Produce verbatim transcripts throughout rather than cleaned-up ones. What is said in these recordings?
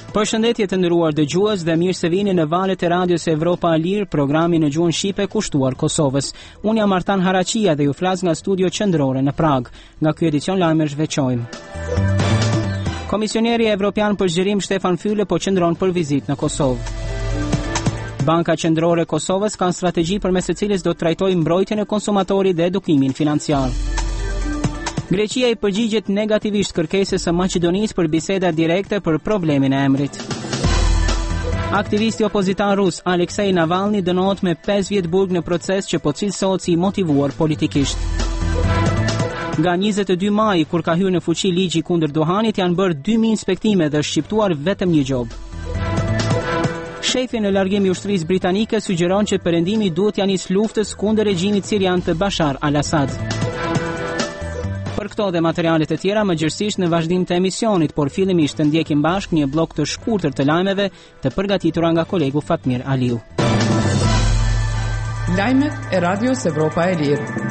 Përshëndetje të nderuar dëgjues dhe mirë se vini në valët e radios Evropa Alir, programin në gjuhën shqipe kushtuar Kosovës. Unë jam Artan Haraqia dhe ju flas nga studio qendrore në Prag. Nga ky edicion lajmesh veçojmë. Komisioneri Evropian për Zgjerim Stefan Füle po qëndron për vizitë në Kosovë. Banka Qendrore e Kosovës ka një strategji përmes së cilës do të trajtojë mbrojtjen e konsumatorit dhe edukimin financiar. Greqia i përgjigjet negativisht kërkesës së Maqedonisë për biseda direkte për problemin e emrit. Aktivisti opozitar rus Aleksej Navalny dënohet me pesë vjet burg në proces që po cilësohet si i motivuar politikisht. Nga njëzet e dy maj, kur ka hyrë në fuqi ligji kundër duhanit, janë bërë dy mijë inspektime dhe shqiptuar vetëm një gjop. Shefi në largim i ushtrisë britanike sugjeron që perëndimi duhet ja nisë luftës kundër regjimit sirian të Bashar al-Assad. Për këto dhe materialet e tjera më gjërësisht në vazhdim të emisionit, por fillimisht të ndjekim bashk një blok të shkurtër të lajmeve të përgatitura nga kolegu Fatmir Aliu. Lajmet e Radios Evropa e Lirë.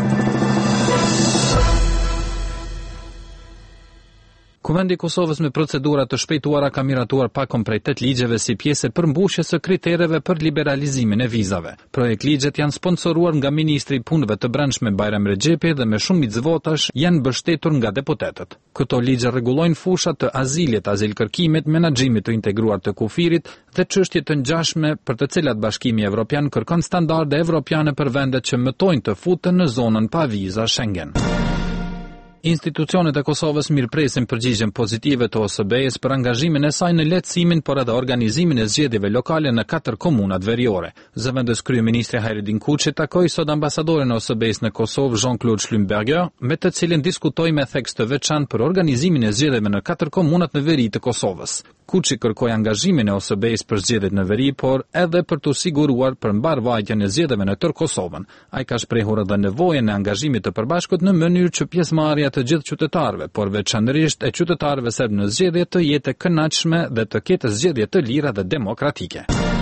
Kuvendi i Kosovës me procedura të shpejtuara ka miratuar pakon prej tetë ligjeve si pjesë e përmbushjes së kritereve për liberalizimin e vizave. Projekt ligjet janë sponsoruar nga Ministri i Punëve të Brendshme Bajram Rexhepi dhe me shumicë votash janë mbështetur nga deputetët. Këto ligje rregullojnë fushat të azilit, azilkërkimit, menaxhimit të integruar të kufirit dhe çështje të ngjashme për të cilat Bashkimi Evropian kërkon standarde evropiane për vendet që mëtojnë të futen në zonën pa viza Schengen. Institucionet e Kosovës mirëpresin përgjigjen pozitive të O S B-s për angazhimin e saj në lehtësimin por edhe organizimin e zgjedhjeve lokale në katër komunat veriore. Zëvendës kryeministri Hajredin Kuçi takoi sot ambasadorin e O S B-s në Kosovë Jean-Claude Schlumberger, me të cilin diskutoi me theks të veçantë për organizimin e zgjedhjeve në katër komunat në veri të Kosovës. Kuçi kërkoi angazhimin e O S B-s për zgjedhjet në veri, por edhe për të siguruar për mbarvajtjen e zgjedhjeve në tërë Kosovën. Ai ka shprehur edhe nevojën e angazhimit të përbashkët në mënyrë që pjesëmarrja të gjithë qytetarëve, por veçanërisht e qytetarëve serb në zgjedhje të jetë e kënaqshme dhe të ketë zgjedhje të lira dhe demokratike.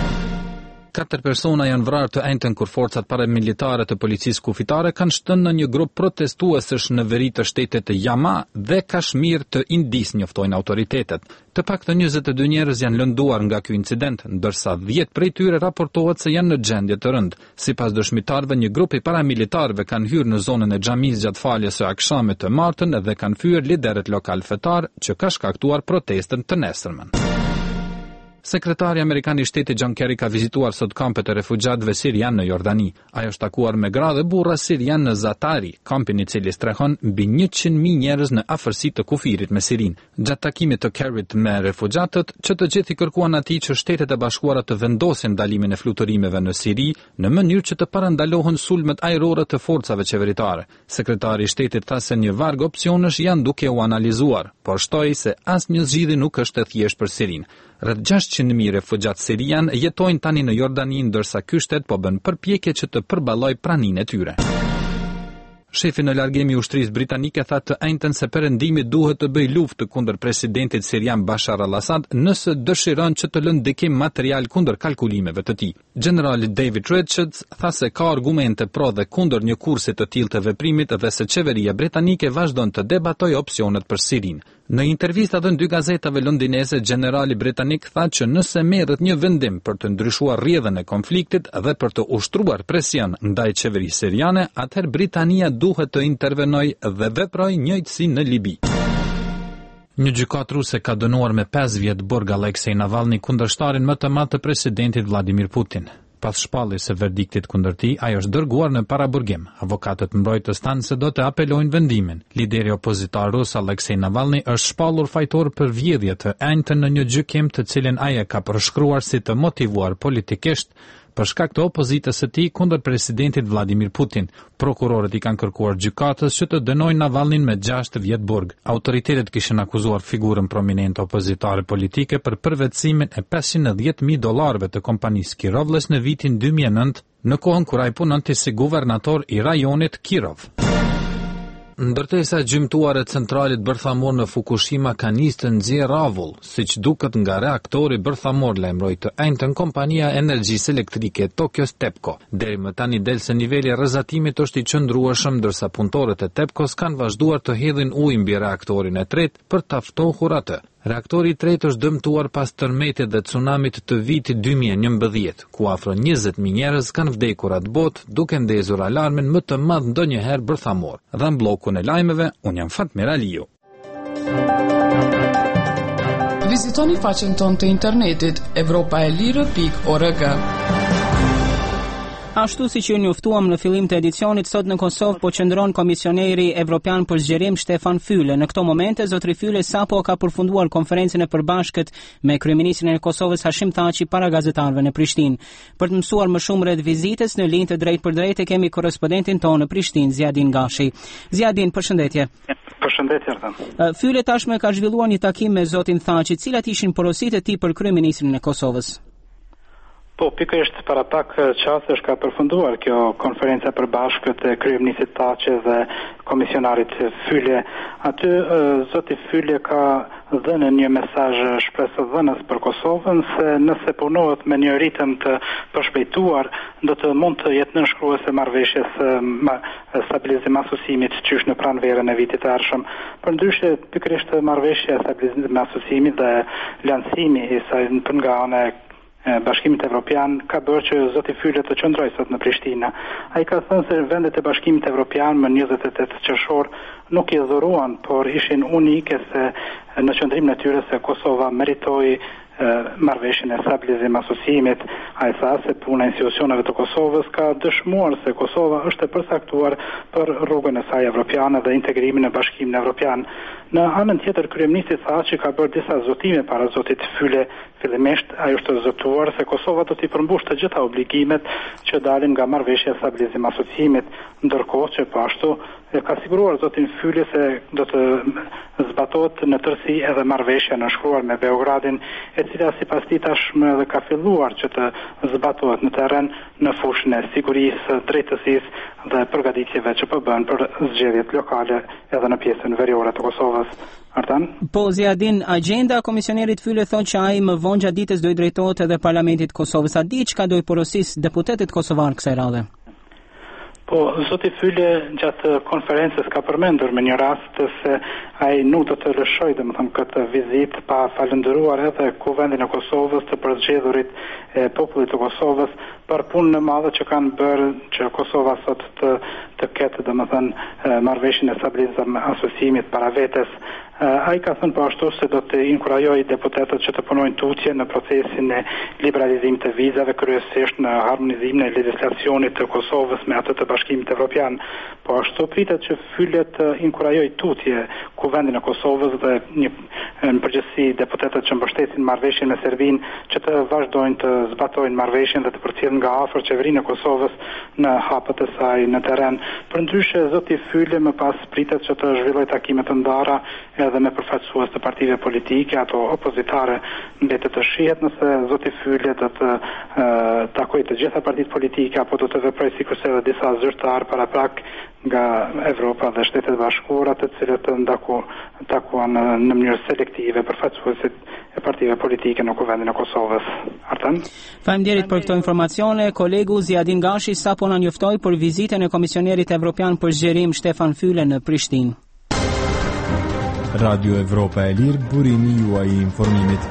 Katër persona janë vrarë të enjtën kur forcat paramilitare të policisë kufitare kanë shtënë në një grup protestuesësh në veri të shtetit të Yama dhe Kashmir të Indis, njoftojnë autoritetet. Të paktën njëzet e dy njerëz janë lënduar nga ky incident, ndërsa dhjetë prej tyre raportohet se janë në gjendje të rëndë. Sipas dëshmitarëve, një grup i paramilitarëve kanë hyrë në zonën e xhamisë gjatë faljes së akşamit të martën dhe kanë fyer liderët lokal fetar, që ka shkaktuar protestën të nesërmen. Sekretari Amerikan i Shtetit John Kerry ka vizituar sot kampet e refugjatëve sirian në Jordani. Ai është takuar me gra dhe burra sirian në Zatari, kampin i cili strehon mbi njëqind mijë njerëz në afërsi të kufirit me Sirin. Gjatë takimit të Kerryt me refugjatët, që të gjithë i kërkuan atij që Shtetet e Bashkuara të vendosin ndalimin e fluturimeve në Siri në mënyrë që të parandalohen sulmet ajrore të forcave qeveritare. Sekretari i Shtetit tha se një varg opsionesh janë duke u analizuar, por shtoi se asnjë zgjidhje nuk është e thjeshtë për Sirin. Rreth gjashtëqind mijë refugjat sirian jetojnë tani në Jordani, ndërsa ky shtet po bën përpjekje që të përballojë praninë e tyre. Shefi në largim i ushtrisë britanike tha të enjtën se perëndimi duhet të bëjë luftë kundër presidentit sirian Bashar al-Assad nëse dëshiron që të lënë ndikim material kundër kalkulimeve të tij. Generali David Richards tha se ka argumente pro dhe kundër një kursi të tillë të veprimit dhe se qeveria britanike vazhdon të debatojë opsionet për Sirinë. Në intervista dhe në dy gazetave londineze, generali britanik tha që nëse merret një vendim për të ndryshuar rrjedhën e konfliktit dhe për të ushtruar presion ndaj qeverisë siriane, atëherë Britania duhet të intervenojë dhe veprojë njëjtësi në Libi. Një gjykatë ruse ka dënuar me pesë vjet burg Aleksej Navalny, kundërshtarin më të madh të presidentit Vladimir Putin. Pas shpalljes së verdiktit kundër tij, ai është dërguar në paraburgim. Avokatët mbrojtës thanë se do të apelojnë vendimin. Lideri opozitar rus Aleksej Navalny është shpallur fajtor për vjedhje të enjtën në një gjykim të cilin ai e ka përshkruar si të motivuar politikisht për shkak të opozitës së tij kundër presidentit Vladimir Putin. Prokurorët i kanë kërkuar gjykatës që të dënojnë Navalnin me gjashtë vjet burg. Autoritetet kishin akuzuar figurën prominente opozitare politike për përvetësimin e pesëqind e dhjetë mijë dollarëve të kompanisë Kirovles në vitin dy mijë e nëntë, në kohën kur ai punonte si guvernator i rajonit Kirov. Ndërtesa e gjymtuar e centralit bërthamor në Fukushima ka nisë të nxjerrë avull, siç duket nga reaktori bërthamor, lajmëroi të enjtën kompania energjisë elektrike Tokyo TEPCO. Deri më tani del se niveli i rrezatimit është i qëndrueshëm, ndërsa punëtorët e TEPCO-s kanë vazhduar të hedhin ujë mbi reaktorin e tretë për ta ftohur atë. Reaktori i tretë është dëmtuar pas tërmetit dhe tsunamit të vitit dy mijë e njëmbëdhjetë, ku afro njëzet mijë njerëz kanë vdekur atë botë duke ndezur alarmin më të madh ndonjëherë bërthamor. Dhe në bllokun e lajmeve, unë jam Fatmir Aliu. Vizitoni faqen tonë të internetit evropa e lirë pikë org. Ashtu si që ju njoftuam në fillim të edicionit, sot në Kosovë po qëndron komisioneri evropian për zgjerim Stefan Füle. Në këto momente, zotri Füle sapo ka përfunduar konferencën e përbashkët me kryeministrin e Kosovës Hashim Thaçi para gazetarëve në Prishtinë. Për të mësuar më shumë rreth vizitës, në linjë të drejtë për drejtë kemi korrespondentin tonë në Prishtinë, Ziadin Gashi. Ziadin, përshëndetje. Përshëndetje, Ardhan. Füle tashmë ka zhvilluar një takim me zotin Thaçi, cilat ishin porositë e tij për kryeministrin e Kosovës? Po, pikërisht para pak çastesh ka përfunduar kjo konferenca e përbashkët e kryeministit Thaçi dhe komisionarit Füle. Aty zoti Füle ka dhënë një mesazh shpresëdhënës për Kosovën se nëse punohet me një ritëm të përshpejtuar, do të mund të jetë nënshkruese marrëveshjes stabilizim asociimit qysh në pranverën e vitit të ardhshëm. Përndryshe, pikërisht marrëveshja e stabilizimit me asociimit dhe lancimi i saj nga ana e Bashkimit Evropian ka bërë që zoti Füle të qëndrojë sot në Prishtinë. Ai ka thënë se vendet e Bashkimit Evropian më njëzet e tetë qershor nuk i dhuruan, por ishin unike se në qëndrimin e tyre se Kosova meritoi marrëveshjen e stabilizim asociimit. Ai tha se puna e institucioneve të Kosovës ka dëshmuar se Kosova është e përcaktuar për rrugën e saj evropiane dhe integrimin në Bashkimin Evropian. Në anën tjetër, kryeministi Thaçi ka bërë disa zotime para zotit Füle. Fillimisht ai është zotuar se Kosova do t'i përmbush të gjitha obligimet që dalin nga marrëveshja e stabilizim asociimit, ndërkohë që po ashtu ka siguruar zotin Füle se do të zbatohet në tërësi edhe marrëveshja nënshkruar me Beogradin, e cila sipas tij tashmë edhe ka filluar që të zbatohet në terren në fushën e sigurisë, drejtësisë dhe përgatitjeve që po bën për zgjedhjet lokale edhe në pjesën veriore të Kosovës. Artan? Po, Ziadin, agenda komisionerit Füle thotë që ai më vonë gjatë ditës do i drejtohet edhe Parlamentit të Kosovës. A di çka do i porosis deputetët kosovar kësaj radhe? Po, zoti Füle gjatë konferencës ka përmendur me një rast se ai nuk do të lëshojë domethënë këtë vizitë pa falendëruar edhe Kuvendin e Kosovës të përzgjedhurit e popullit të Kosovës për punën e madhe që kanë bërë që Kosova sot të të ketë domethënë marrëveshjen e stabilizimit asociimit para vetes. Uh, ai ka thënë po ashtu se do të inkurajojë deputetët që të punojnë tutje në procesin e liberalizimit të vizave, kryesisht në harmonizimin e legjislacionit të Kosovës me atë të Bashkimit Evropian. Po ashtu pritet që Füle të inkurajojë tutje Kuvendin e Kosovës dhe një në përgjithësi deputetët që mbështesin marrëveshjen me Serbinë që të vazhdojnë të zbatojnë marrëveshjen dhe të përcjellin nga afër qeverinë e Kosovës në hapet e saj në terren. Përndryshe, zoti Füle më pas pritet që të zhvillojë takime të ndara edhe me përfaqësues të partive politike, ato opozitare, mbetet të shihet nëse zoti Füle do të uh, takojë të gjitha partitë politike apo do të veprojë sikurse edhe disa zyrtar para prak nga Evropa dhe Shtetet Bashkuara, të cilët të ndaku takuan në mënyrë selektive përfaqësuesit e partive politike në Kuvendin e Kosovës. Artan? Faleminderit për këto informacione. Kolegu Ziadin Gashi sapo na njoftoi për vizitën e komisionerit evropian për zgjerim Stefan Füle në Prishtinë. Radio Evropa e Lirë, burimi juaj i informimit.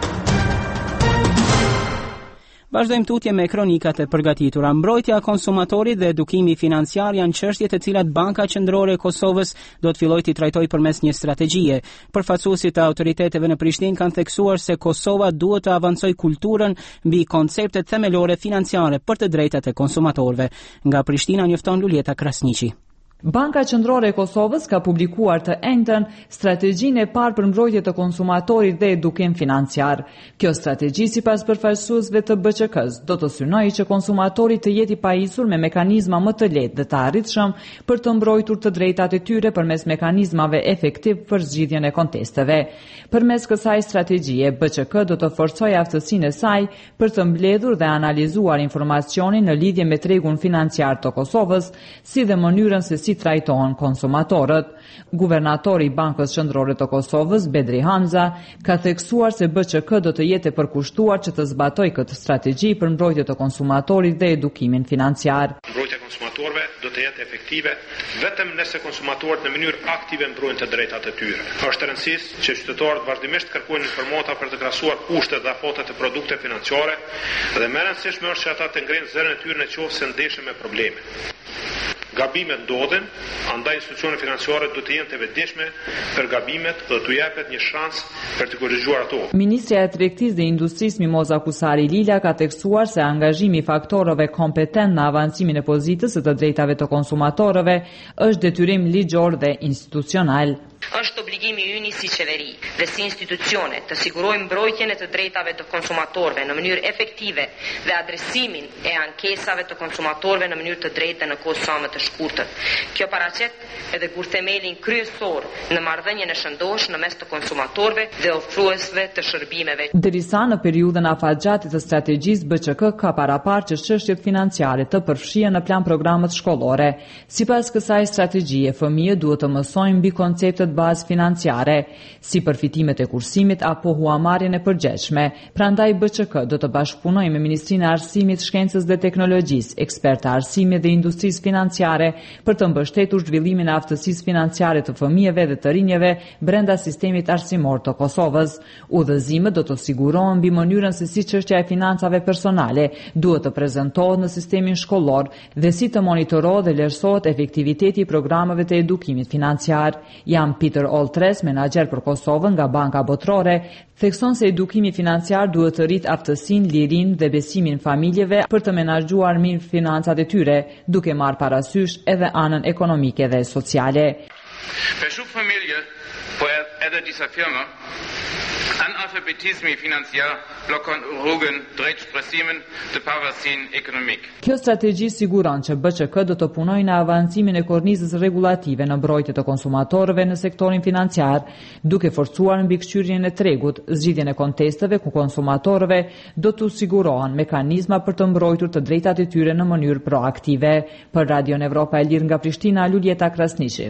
Vazhdojmë tutje me kronikat e përgatitura. Mbrojtja e konsumatorit dhe edukimi financiar janë çështje të cilat Banka Qendrore e Kosovës do të fillojë të trajtojë përmes një strategjie. Përfaqësuesit e autoriteteve në Prishtinë kanë theksuar se Kosova duhet të avancojë kulturën mbi konceptet themelore financiare për të drejtat e konsumatorëve. Nga Prishtina njofton Lulieta Krasniqi. Banka Qendrore e Kosovës ka publikuar të enjtën strategjinë e parë për mbrojtje të konsumatorit dhe edukim financiar. Kjo strategji, sipas përfaqësuesve të B Q K-s, do të synojë që konsumatori të jetë i pajisur me mekanizma më të lehtë dhe të arritshëm për të mbrojtur të drejtat e tyre përmes mekanizmave efektiv për zgjidhjen e kontesteve. Përmes kësaj strategjie, B Q K do të forcojë aftësinë e saj për të mbledhur dhe analizuar informacionin në lidhje me tregun financiar të Kosovës, si dhe mënyrën se si trajtohen konsumatorët. Guvernatori i Bankës Qendrore të Kosovës, Bedri Hamza, ka theksuar se B Q K do të jetë e përkushtuar që të zbatojë këtë strategji për mbrojtje të konsumatorit dhe edukimin financiar. Mbrojtja konsumatorëve do të jetë efektive vetëm nëse konsumatorët në mënyrë aktive mbrojnë të drejtat e tyre. Është e rëndësishme që qytetarët vazhdimisht kërkojnë informata për të krahasuar kushtet dhe afatet e produkte financiare dhe më e rëndësishme është që ata të ngrenë zërin e tyre në qoftë se ndeshin me probleme. Gabimet ndodhin, andaj institucionet financiare do të jenë të vetëdijshme për gabimet dhe t'u japet një shans për të korrigjuar ato. Ministrja e Tregtisë dhe Industrisë Mimoza Kusari Lila ka tekstuar se angazhimi i faktorëve kompetent në avancimin e pozitës së të drejtave të konsumatorëve është detyrim ligjor dhe institucional. Është obligimi ynë si qeveri dhe si institucione të sigurojmë mbrojtjen e të drejtave të konsumatorëve në mënyrë efektive dhe adresimin e ankesave të konsumatorëve në mënyrë të drejtë në kohë sa më të shkurtër. Kjo paraqet edhe kur themelin kryesor në marrëdhënien e shëndosh në mes të konsumatorëve dhe ofruesve të shërbimeve. Derisa në periudhën afatgjatë të strategjisë B Q K ka paraparë që çështjet financiare të përfshihen në plan programet shkollore. Sipas kësaj strategjie, fëmijët duhet të mësojnë mbi konceptet bazë financiare, si përfitimet e kursimit apo huamarrjen e përgjithshme. Prandaj B Q K do të bashkëpunojë me Ministrinë e Arsimit, Shkencës dhe Teknologjisë, ekspertë arsimit dhe industrisë financiare për të mbështetur zhvillimin e aftësisë financiare të fëmijëve dhe të rinjeve brenda sistemit arsimor të Kosovës. Udhëzimet do të sigurohen mbi mënyrën se si çështja e financave personale duhet të prezantohet në sistemin shkollor dhe si të monitorohet dhe vlerësohet efektiviteti i programeve të edukimit financiar. Jam Peter Oltres, menaxher për Kosovën nga Banka Botërore, thekson se edukimi financiar duhet të rritë aftësinë, lirinë dhe besimin familjeve për të menaxhuar mirë financat e tyre, duke marrë parasysh edhe anën ekonomike dhe sociale. Për shumë familje, po edhe disa firma, analfabetismi financiar blokon rrugën drejt shpresimit të pavarësinë ekonomike. Kjo strategji siguron që B Q K do të punojë në avancimin e kornizës rregulative në mbrojtje të konsumatorëve në sektorin financiar, duke forcuar mbikëqyrjen e tregut, zgjidhjen e kontesteve ku konsumatorëve do të sigurohen mekanizma për të mbrojtur të drejtat e tyre në mënyrë proaktive. Për Radion Evropa e Lirë nga Prishtina, Luljeta Krasniqi.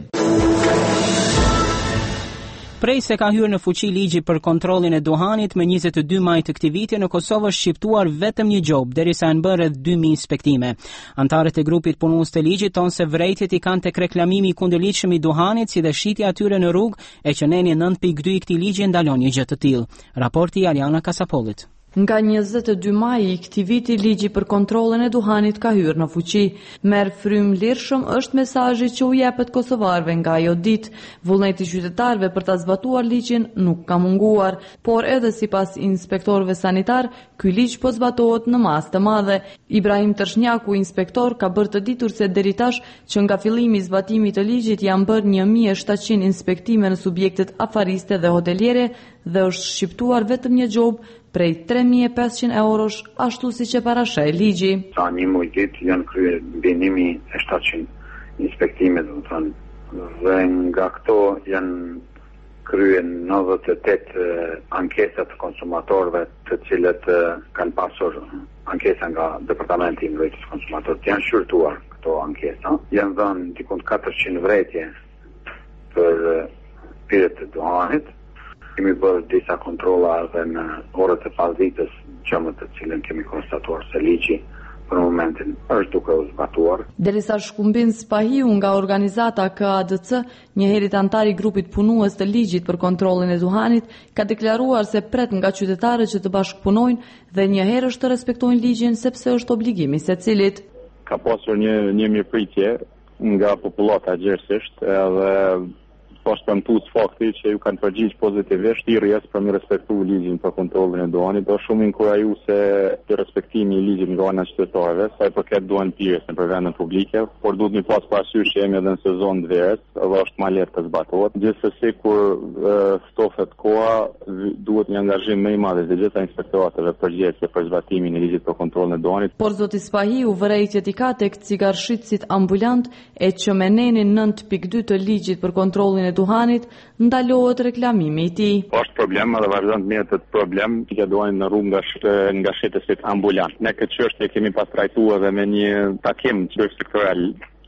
Prej se ka hyrë në fuqi ligji për kontrollin e duhanit me njëzet e dy maj të këtij viti, në Kosovë është shqiptuar vetëm një gjop, derisa janë bërë rreth dy mijë inspektime. Antarët e grupit punues të ligjit thonë se vërejtjet i kanë tek reklamimi i kundërligjshëm i duhanit, si dhe shitja atyre në rrugë, e që neni nënt pikë dy i këtij ligji ndalon një gjë të tillë. Raporti i Ariana Kasapolit. Nga njëzet e dy maj i këtij viti, ligji për kontrollin e duhanit ka hyrë në fuqi. Merr frymë lirshëm është mesazhi që u jepet kosovarëve nga ajo ditë. Vullneti i qytetarëve për ta zbatuar ligjin nuk ka munguar, por edhe sipas inspektorëve sanitar, ky ligj po zbatohet në masë të madhe. Ibrahim Tërshnjaku, inspektor, ka bërë të ditur se deri tash që nga fillimi i zbatimit të ligjit janë bërë një mijë e shtatëqind inspektime në subjektet afariste dhe hoteliere dhe është shqiptuar vetëm një gjop prej tre mijë e pesëqind eurosh, ashtu siç e parashaj ligji. Sa një muaj ditë janë kryer mbi një mijë e shtatëqind inspektime, do të thonë, dhe nga këto janë kryer nëntëdhjetë e tetë ankesa të konsumatorëve, të cilët kanë pasur ankesa nga Departamenti i Mbrojtjes së Konsumatorëve. Janë shqyrtuar këto ankesa, janë dhënë diku katërqind vretje për pirjet e duhanit. Kemi bërë disa kontrolla edhe në orët e pasditës, gjëmë të cilën kemi konstatuar se ligji për momentin është duke u zbatuar. Derisa Shkumbin Spahiu nga organizata K A D C, njëherët antar i grupit punues të ligjit për kontrollin e duhanit, ka deklaruar se pret nga qytetarët që të bashkëpunojnë dhe njëherë është të respektojnë ligjin sepse është obligimi secilit. Ka pasur një një mirëpritje nga popullata gjithësisht, edhe po shpëmtues fakti që ju kanë përgjigjë pozitivisht thirrjes për të respektuar ligjin për kontrollin e duhanit, do shumë inkurajuese të respektimi i ligjit nga ana qytetarëve, sa i përket duhan pirjes në vendet publike, por duhet një pas parasysh që jemi edhe në sezon të verës, edhe është më lehtë të zbatohet. Gjithsesi kur ftofet koha, duhet një angazhim më i madh të gjitha inspektorateve përgjegjëse për zbatimin e ligjit për kontrollin e duhanit. Por zoti Spahiu vërejtjet i ka tek cigarshitësit ambulant e që me nenin nëntë pikë dy të ligjit për kontrollin e duhanit, ndalohet reklamimi i tij. Është problem edhe vazhdon të mjetet problem që duhen në rrugë nga nga shitësit ambulant. Ne këtë çështje kemi pas trajtuar edhe me një takim sektorial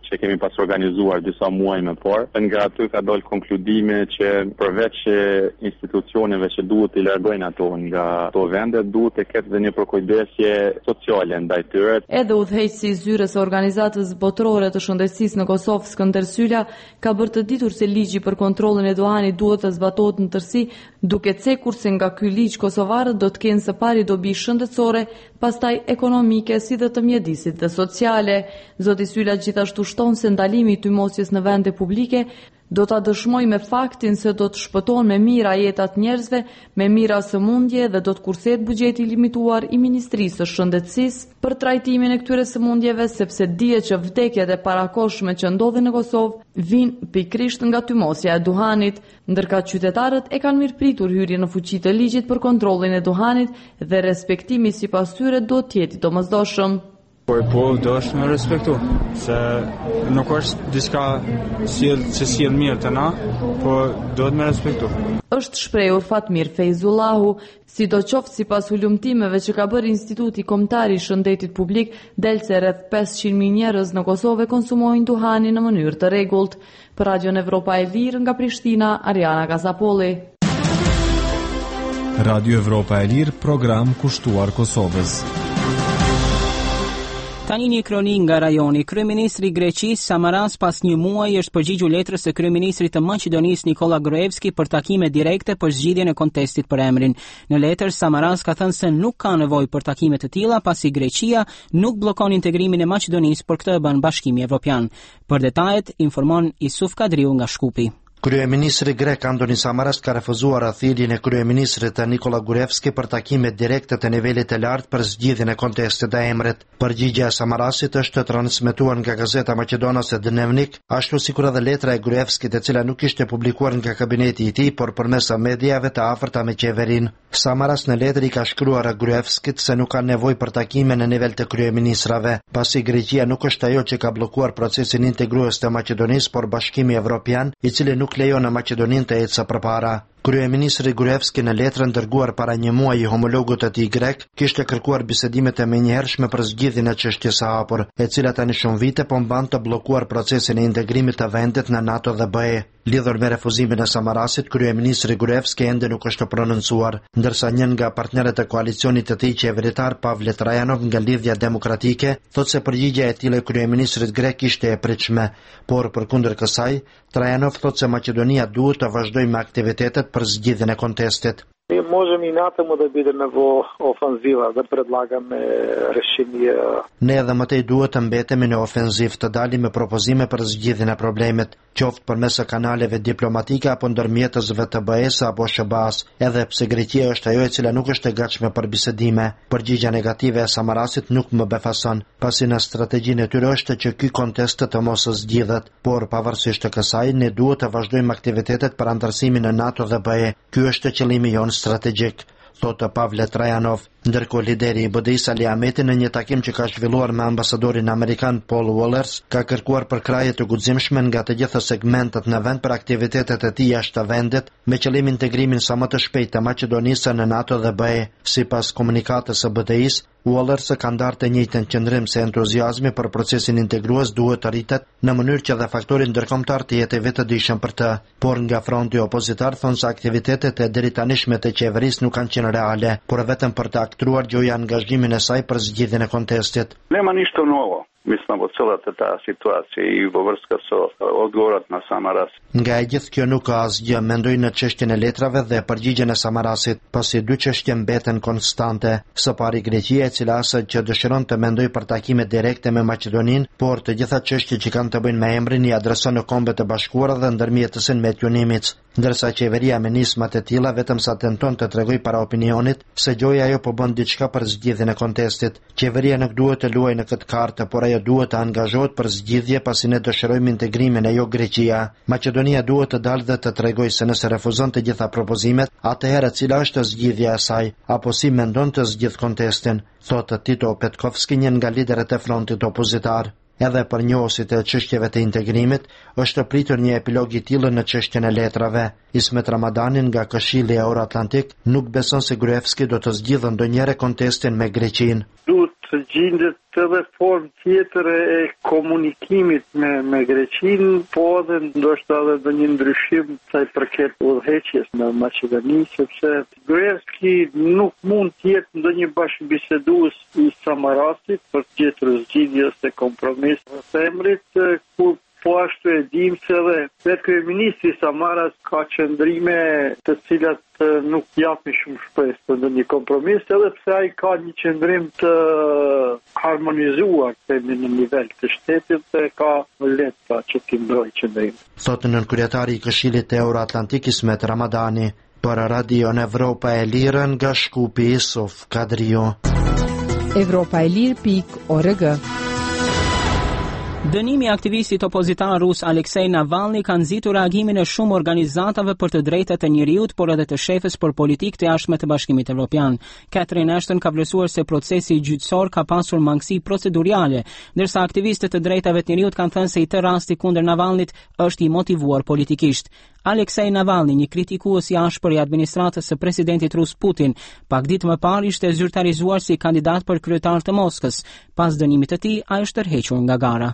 që kemi pas organizuar disa muaj më parë. Nga aty ka dalë konkludime që përveç institucioneve që duhet i largojnë ato nga ato vende, duhet të ketë dhe një përkujdesje sociale ndaj tyre. Edhe udhëheqësi i zyres së organizatës botërore të shëndetësisë në Kosovë, Skënder Sylla, ka bërë të ditur se ligji për kontrollin e duhanit duhet të zbatohet në tërësi, duke cekur se nga ky ligj kosovarët do të kenë së pari dobi shëndetësore, pastaj ekonomike, si dhe të mjedisit dhe sociale. Zoti Sylla gjithashtu shton se ndalimi i tymosjes në vende publike do ta dëshmoj me faktin se do të shpëton me mira jetat njerëzve, me mira sëmundje dhe do të kurset buxheti limituar i Ministrisë së Shëndetësisë për trajtimin e këtyre sëmundjeve, sepse dihet që vdekjet e parakohshme që ndodhin në Kosovë vijnë pikërisht nga tymosja e duhanit, ndërka qytetarët e kanë mirëpritur hyrjen në fuqi të ligjit për kontrollin e duhanit dhe respektimi sipas tyre do të jetë i domosdoshëm. Por po do është me respektu, se nuk është diçka sjell që sjell mirë të na, po do të me respektu. Është shprehur Fatmir Fejzullahu, sidoqoftë sipas ulumtimeve që ka bërë Instituti Kombëtar i Shëndetit Publik, del se rreth pesëqind mijë njerëz në Kosovë konsumojnë duhanin në mënyrë të rregullt. Për Radion Evropa e Lirë nga Prishtina, Ariana Gazapolli. Radio Evropa e Lirë, program kushtuar Kosovës. Tani një kronik nga rajoni. Kryeministri i Greqisë Samaras pas një muaji është përgjigjur letrës së kryeministrit të Maqedonisë Nikola Gruevski për takime direkte për zgjidhjen e kontestit për emrin. Në letër Samaras ka thënë se nuk ka nevojë për takime të tilla pasi Greqia nuk bllokon integrimin e Maqedonisë, por këtë e bën Bashkimi Evropian. Për detajet informon Isuf Kadriu nga Shkupi. Kryeministri grek Andoni Samaras ka refuzuar thirrjen e kryeministrit Nikola Gruevski për takime direkte të nivelit të lartë për zgjidhjen e kontestit të emrit. Përgjigjja e Samarasit është transmetuar nga gazeta maqedonase Dnevnik, ashtu sikur edhe letra e Gruevskit, e cila nuk ishte publikuar nga kabineti i tij, por përmes mediave të afërta me qeverinë. Samaras në letër i ka shkruar Gruevskit se nuk ka nevojë për takime në nivel të kryeministrave, pasi Greqia nuk është ajo që ka bllokuar procesin integrues të Maqedonisë, por Bashkimi Evropian, i cili nuk lejon në Maqedoninë të ecë përpara. Kryeministri Gruevski në letrën dërguar para një muaji homologut të tij grek kishte kërkuar bisedimet e menjëhershme për zgjidhjen e çështjes së hapur, e cila tani shumë vite po mban të bllokuar procesin e integrimit të vendit në NATO dhe B E. Lidhur me refuzimin e Samarasit, kryeministri Gruevski ende nuk është prononcuar, ndërsa një nga partnerët e koalicionit të tij qeveritar, Pavle Trajanov nga Lidhja Demokratike, thotë se përgjigjja e tillë e kryeministrit grek ishte e pritshme, por përkundër kësaj, Trajanov thotë se Maqedonia duhet të vazhdojë me aktivitetet për zgjidhjen e kontestit. Можем и натаму да бидеме во офанзива, да предлагаме решение. Ne edhe mëtej duhet të mbetemi në ofenziv, të dalim me propozime për zgjidhjen e problemit, qoftë përmes kanaleve diplomatike apo ndërmjetësve të B E-s apo S B A-s, edhe pse Greqia është ajo e cila nuk është e gatshme për bisedime. Përgjigjja negative e Samarasit nuk më befason, pasi në strategjinë e tyre është që ky kontest të mos zgjidhet, por pavarësisht të kësaj ne duhet të vazhdojmë aktivitetet për antarësimin në NATO dhe B E. Ky është qëllimi jon strategjik, thotë Pavle Trajanov. Ndërkohë lideri i B D-s Ali Ahmeti në një takim që ka zhvilluar me ambasadorin amerikan Paul Wallers ka kërkuar përkraje të guximshme nga të gjitha segmentet në vend për aktivitetet e tij jashtë vendit, me qëllim integrimin sa më të shpejtë të Maqedonisë në NATO dhe B E. Sipas komunikatës së B D-s, Wallers ka ndarë të njëjtën qëndrim se entuziazmi për procesin integrues duhet të rritet në mënyrë që dhe faktori ndërkombëtar të jetë vetëdijshëm për të. Por nga fronti opozitar thonë se aktivitetet e deri tanishme të qeverisë nuk kanë qenë reale, por vetëm për të aktruar gjoja angazhimin e saj për zgjidhjen e kontestit. Nema ništa novo. Mislim po celata ta situacija i vërska so odgovorat na Samaras. Nga e gjithë kjo nuk ka asgjë, mendoj në çështjen e letrave dhe përgjigjen e Samarasit, pasi dy çështje mbeten konstante. Së pari Greqia, e cila asaj që dëshiron të mendoj për takime direkte me Maqedoninë, por të gjitha çështjet që kanë të bëjnë me emrin i adreson në Kombet e Bashkuara dhe ndërmjetësin me Tjunimic, ndërsa qeveria me nismat e tilla vetëm sa tenton të tregoj para opinionit se gjoja ajo po bën diçka për zgjidhjen e kontestit. Qeveria nuk duhet të luajë në këtë kartë, por ajo duhet të angazhohet për zgjidhje pasi ne dëshirojmë integrimin e jo Greqia. Maqedonia duhet të dalë dhe të tregojë se nëse refuzon të gjitha propozimet, atëherë cila është zgjidhja e saj, apo si mendon të zgjidh kontestin, thotë Tito Petkovski, një nga liderët e frontit opozitar. Edhe për njohësit e çështjeve të integrimit, është pritur një epilog i tillë në çështjen e letrave. Ismet Ramadanin nga Këshilli Euroatlantik nuk beson se Gruevski do të zgjidhë ndonjëherë kontestin me Greqinë. Duhet të gjendet edhe formë tjetër e komunikimit me, me Greqinë, po edhe ndoshta edhe në një ndryshim sa i përket udhëheqjes në Maqedoni, sepse Gruevski nuk mund të jetë ndonjë bashkëbisedues i Samarasit për të gjetur zgjidhje ose kompromis në emrit, kur po ashtu e dim se edhe vetë kryeministri Samaras ka qëndrime të cilat nuk japin shumë shpresë për ndonjë kompromis, edhe pse ai ka një qëndrim të harmonizuar themi në nivel të shtetit dhe ka lehtë pra që të mbrojë qëndrim. Thotë nën kryetari i Këshillit Euroatlantik Ismet Ramadani për Radio Evropa e Lirë nga Shkupi Isuf Kadrio. Evropa e Lirë pikë org. Dënimi i aktivistit opozitar rus Aleksej Navalny ka nxitur reagimin e shumë organizatave për të drejtat e njerëzit, por edhe të shefës për politikë të jashtme të Bashkimit Evropian. Catherine Ashton ka vlerësuar se procesi gjyqësor ka pasur mangësi procedurale, ndërsa aktivistët të drejtave të njerëzit kanë thënë se i tërë rasti kundër Navalnit është i motivuar politikisht. Aleksej Navalny, një kritikues i ashpër i administratës së presidentit rus Putin, pak ditë më parë ishte zyrtarizuar si kandidat për kryetar të Moskës. Pas dënimit të tij, ai është tërhequr nga gara.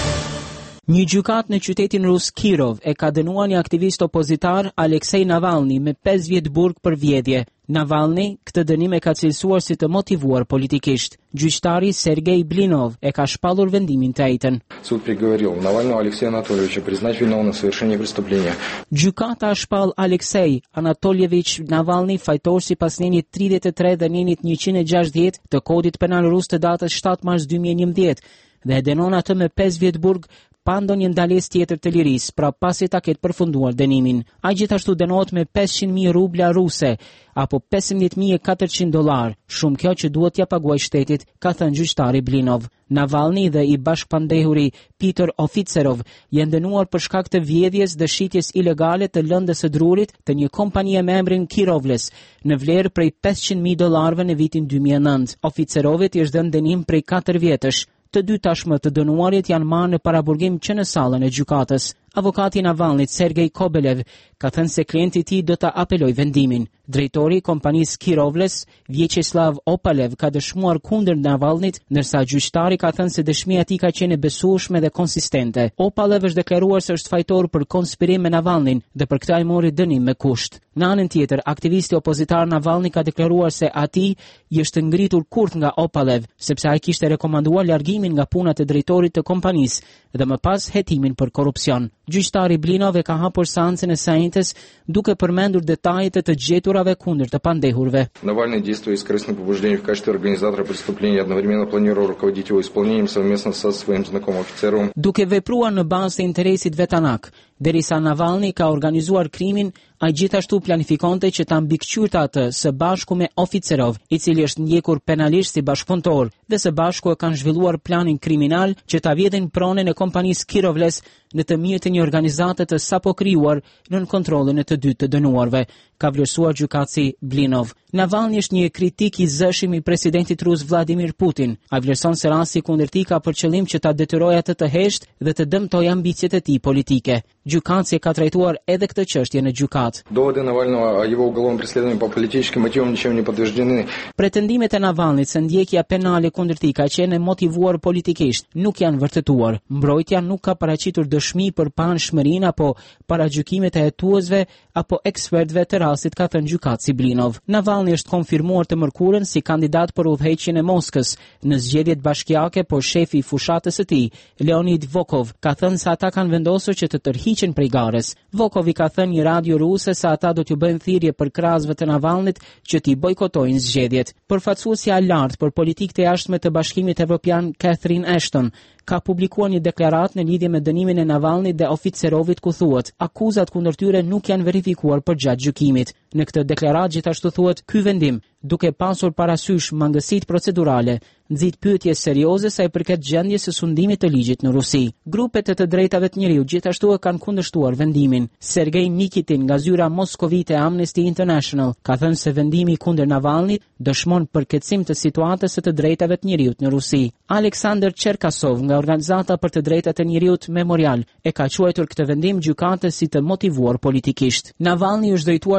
Një gjykat në qytetin rus Kirov e ka dënuar një aktivist opozitar Aleksej Navalny me pesë vjet burg për vjedhje. Navalny këtë dënim e ka cilësuar si të motivuar politikisht. Gjyqtari Sergej Blinov e ka shpallur vendimin të njëjtën. Суд приговорил Навального Алексея Анатольевича признать виновным в совершении преступления. Gjykata shpall Aleksej Anatolievich Navalny fajtor sipas nenit tridhjetë e tre dhe nenit njëqind e gjashtëdhjetë të kodit penal rus të datës shtatë mars dy mijë e njëmbëdhjetë dhe e dënon atë me pesë vjet burg pa ndonjë ndalesë tjetër të lirisë, pra pasi ta ketë përfunduar dënimin. Ai gjithashtu dënohet me pesëqind mijë rubla ruse apo pesëmbëdhjetë mijë e katërqind dollar, shumë kjo që duhet t'ia paguajë shtetit, ka thënë gjyqtari Blinov. Navalny dhe i bashkëpandehuri Peter Oficerov janë dënuar për shkak të vjedhjes dhe shitjes ilegale të lëndës së drurit të një kompanie me emrin Kirovles në vlerë prej pesëqind mijë dollarëve në vitin dy mijë e nëntë. Oficerovit i është dhënë dënim prej katër vjetësh. Të dy tashmë të dënuarit janë marrë në paraburgim që në sallën e gjykatës. Avokati i Navalnit, Sergej Kobelev, ka thënë se klienti i tij do ta apelojë vendimin. Drejtori i kompanisë Kirovles, Vyacheslav Opalev, ka dëshmuar kundër Navalnit, ndërsa gjyqtari ka thënë se dëshmia e tij ka qenë e besueshme dhe konsistente. Opalev është deklaruar se është fajtor për konspirim me Navalnin dhe për këtë ai mori dënim me kusht. Në anën tjetër, aktivisti opozitar Navalny ka deklaruar se atij i është ngritur kurth nga Opalev, sepse ai kishte rekomanduar largimin nga puna e drejtorit të kompanisë dhe më pas hetimin për korrupsion. Gjyqtari Blinov e ka hapur seancën e sejntes duke përmendur detajet e të gjeturave kundër të pandehurve. Навальный, действуя из корыстных побуждений в качестве организатора преступления, одновременно планировал руководить его исполнением совместно со своим знакомым офицером. Duke vepruar në bazë të interesit vetanak, derisa Navalny ka organizuar krimin, ai gjithashtu planifikonte që ta mbikëqyrte atë së bashku me Oficerov, i cili është ndjekur penalisht si bashkëpunëtor, dhe së bashku e kanë zhvilluar planin kriminal që ta vjedhin pronën e kompanisë Kirovles në të mirë të një organizate të sapo krijuar nën kontrollin e të dy të dënuarve, ka vlerësuar gjykatësi Blinov. Navalny është një kritik i zëshëm i presidentit rus Vladimir Putin. Ai vlerëson se rasti kundër tij ka për qëllim që ta detyrojë atë të heshtë dhe të dëmtojë ambicjet e tij politike. Gjykatësi ka trajtuar edhe këtë çështje në gjykatë. Доводы Навального о его уголовном преследовании по политическим мотивам ничем не подтверждены. Pretendimet e Navalnit se ndjekja penale kundër tij ka qenë motivuar politikisht nuk janë vërtetuar. Mbrojtja nuk ka paraqitur dëshmi për panshmërinë apo paragjykimet e hetuesve apo ekspertëve të rastit, ka thënë gjykatësi Blinov. Navalny është konfirmuar të mërkurën si kandidat për udhëheqjen e Moskës në zgjedhjet bashkiake, por shefi i fushatës së tij, Leonid Volkov, ka thënë se ata kanë vendosur që të tërhiqen prej garës. Volkov i ka thënë një radio ruse se ata do t'ju bëjnë thirrje për krahasve të Navalnit që t'i bojkotojnë zgjedhjet. Përfaqësuesja e lartë për politikë të jashtme të Bashkimit Evropian, Catherine Ashton, ka publikuar një deklaratë në lidhje me dënimin e Navalnit dhe Oficerovit ku thuhet akuzat kundër tyre nuk janë verifikuar përgjatë gjykimit. Në këtë deklaratë gjithashtu thuhet ky vendim, duke pasur parasysh mangësitë procedurale, nxit pyetje serioze sa i përket gjendjes së sundimit të ligjit në Rusi. Grupet e të drejtave të njeriut gjithashtu e kanë kundërshtuar vendimin. Sergej Nikitin nga zyra moskovite e Amnesty International ka thënë se vendimi kundër Navalnit dëshmon përkeqësim të situatës së të drejtave të njeriut në Rusi. Aleksandr Cherkasov nga organizata për të drejtat e njeriut Memorial e ka quajtur këtë vendim gjykatës si të motivuar politikisht. Navalny është drejtuar qindra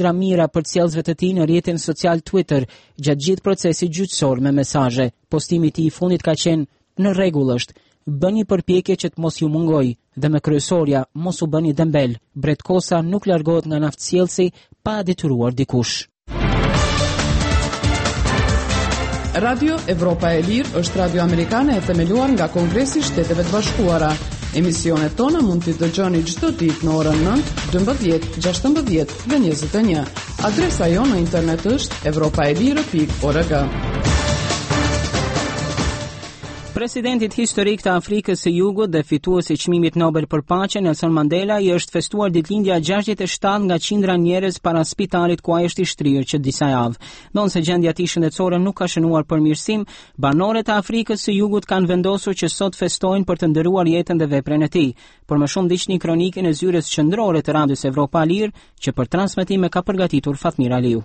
urdhra mira për cilësve të tij në rrjetin social Twitter gjatë gjithë procesit gjyqësor me mesazhe. Postimi i tij i fundit ka qenë: "Në rregull është. Bëni përpjekje që të mos ju mungoj dhe me kryesorja mos u bëni dembel. Bret Kosa nuk largohet nga naftësjellsi pa detyruar dikush." Radio Evropa e Lirë është radio amerikane e themeluar nga Kongresi i Shteteve të Bashkuara. Emisionet tona mund t'i dëgjoni çdo ditë në orën nëntë, dymbëdhjetë, gjashtëmbëdhjetë dhe njëzet e një. Adresa jonë në internet është evropaelire pikë org. Presidentit historik të Afrikës së Jugut dhe fituesi i çmimit Nobel për paqe Nelson Mandela i është festuar ditëlindja gjashtëdhjetë e shtatë nga qindra njerëz para spitalit ku ai është i shtrirë që disa javë. Ndonse gjendja e tij shëndetësore nuk ka shënuar përmirësim, banorët e Afrikës së Jugut kanë vendosur që sot festojnë për të nderuar jetën dhe veprën e tij. Por më shumë ndiqni kronikën e zyrës qendrore të Radios Evropa Lirë që për transmetim e ka përgatitur Fatmir Aliu.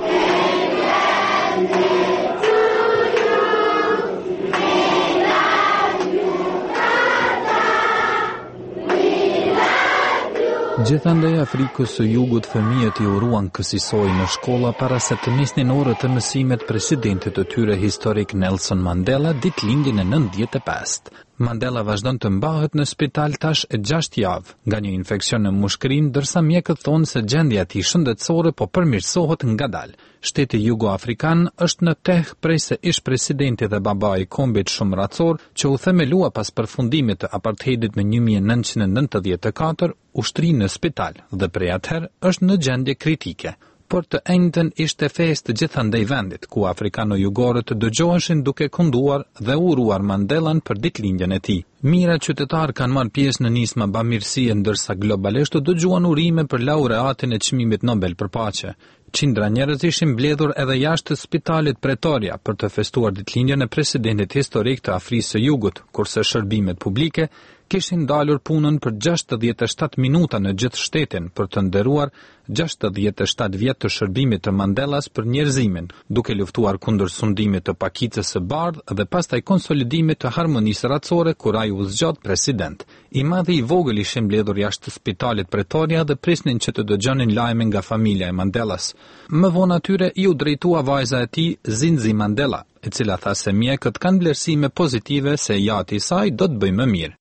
Gjithandaj Afrikës së Jugut fëmijët i uruan kësisoj në shkolla para se të nisnin orët të mësimet presidentit të tyre historik Nelson Mandela ditëlindjen e nëntëdhjetë e pestë. Mandela vazhdon të mbahet në spital tash e gjashtë javë nga një infeksion në mushkërinë, ndërsa mjekët thonë se gjendja e tij shëndetësore po përmirësohet ngadalë. Shteti jugoafrikan është në teh prej se ish presidenti dhe babai i kombit shumë racor që u themelua pas përfundimit të apartheidit në një mijë e nëntëqind e nëntëdhjetë e katër, ushtri në spital dhe prej atëherë është në gjendje kritike. Por të njëjtën ishte festë të gjithandej vendit, ku afrikano-jugorët dëgjoheshin duke kënduar dhe uruar Mandelan për ditëlindjen e tij. Mira qytetarë kanë marrë pjesë në nisma bamirësie, ndërsa globalisht dëgjuan urime për laureatin e çmimit Nobel për paqe. Qindra njerëz ishin mbledhur edhe jashtë spitalit Pretoria për të festuar ditëlindjen e presidentit historik të Afrikës së Jugut, kurse shërbimet publike kishin dalur punën për gjashtëdhjetë e shtatë minuta në gjithë shtetin për të nderuar gjashtëdhjetë e shtatë vjet të shërbimit të Mandelas për njerëzimin, duke luftuar kundër sundimit të pakicës së bardhë dhe pastaj konsolidimit të harmonisë racore kur ai u zgjat president. I madhi i vogël ishin mbledhur jashtë spitalit Pretoria dhe prisnin që të dëgjonin lajme nga familja e Mandelas. Më vonë atyre i u drejtua vajza e tij, Zinzi Mandela, e cila tha se mjekët kanë vlerësime pozitive se jati i saj do të bëjë më mirë.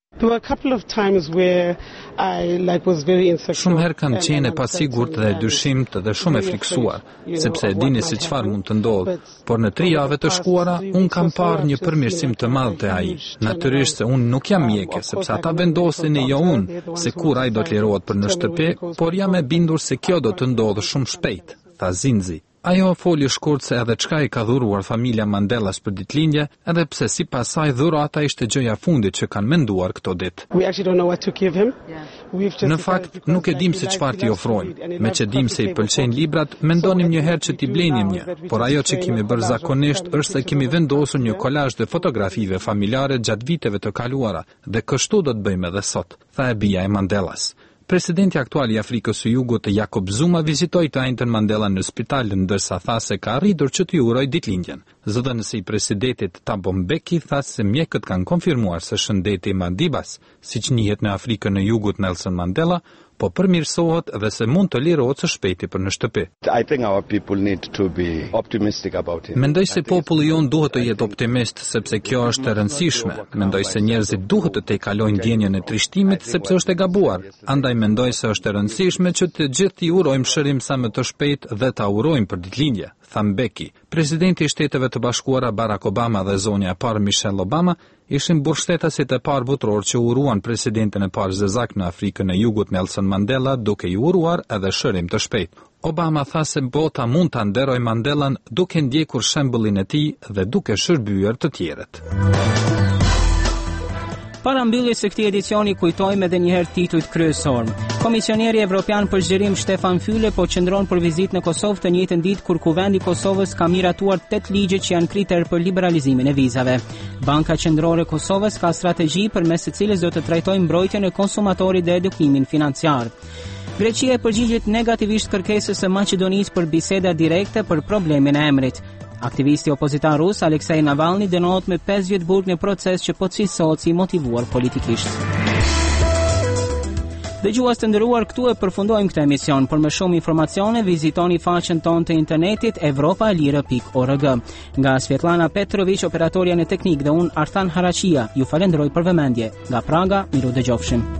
Shumë herë kam qenë e pasigurt dhe e dyshimt dhe shumë e friksuar, sepse e dini se çfarë mund të ndodhë, por në tri javë të shkuara unë kam parë një përmirësim të madh te ai. Natyrisht se unë nuk jam mjeke, sepse ata vendosin e jo unë se kur ai do të lirohet për në shtëpi, por jam e bindur se kjo do të ndodhë shumë shpejt, tha Zinzi. Ajo foli shkurt se edhe çka i ka dhuruar familja Mandelas për ditëlindje, edhe pse sipas saj dhurata ishte gjëja fundit që kanë menduar këto ditë. Në fakt, nuk e dim se çfarë t'i ofrojmë. Me që dim se i pëlqejnë librat, mendonim një herë që t'i blenim një, por ajo që kemi bërë zakonisht është se kemi vendosur një kolazh të fotografive familjare gjatë viteve të kaluara, dhe kështu do të bëjmë edhe sot, tha e bija e Mandelas. Presidenti aktual i Afrikës së Jugut, Jacob Zuma, vizitoi të njëjtën Mandela në spital, ndërsa tha se ka arritur që t'i uroj ditëlindjen. Zëdhënësi i presidentit Thabo Mbeki tha se mjekët kanë konfirmuar se shëndeti i Madibas, siç njihet në Afrikën e Jugut Nelson Mandela, po përmirësohet dhe se mund të lirohet së shpejti për në shtëpi. Mendoj se populli jon duhet të jetë optimist, sepse kjo është e rëndësishme. Mendoj se njerëzit duhet të tejkalojnë ndjenjën e trishtimit, sepse është e gabuar. Andaj mendoj se është e rëndësishme që të gjithë i urojmë shërim sa më të shpejt dhe ta urojmë për ditëlindje, tha Mbeki. Presidenti i Shteteve të Bashkuara Barack Obama dhe zonja e parë Michelle Obama ishin mbështetasit e parë botror që uruan presidentin e parë zezak në Afrikën e Jugut Nelson Mandela, duke i uruar edhe shërim të shpejt. Obama tha se bota mund ta nderojë Mandelan duke ndjekur shembullin e tij dhe duke shërbyer të tjerët. Para mbylljes së këtij edicioni kujtojmë edhe një herë titujt kryesor. Komisioneri Evropian për zgjerim Stefan Füle po qëndron për vizitë në Kosovë të njëjtën ditë kur Kuvendi i Kosovës ka miratuar tetë ligje që janë kriter për liberalizimin e vizave. Banka Qendrore e Kosovës ka strategji përmes së cilës do të trajtojë mbrojtjen e konsumatorit dhe edukimin financiar. Greqia e përgjigjet negativisht kërkesës së Maqedonisë për biseda direkte për problemin e emrit. Aktivisti opozitar rus Aleksej Navalny dënohet me pesë vjet burg në proces që po cilësohet si motivuar politikisht. Dëgjues të nderuar, këtu e përfundojmë këtë emision. Për më shumë informacione, vizitoni faqen tonë të internetit evropa e lirë pikë org. Nga Svetlana Petrović, operatorja në teknik, dhe unë Arthan Haraqia, ju falenderoj për vëmendje. Nga Praga, miru dëgjofshim.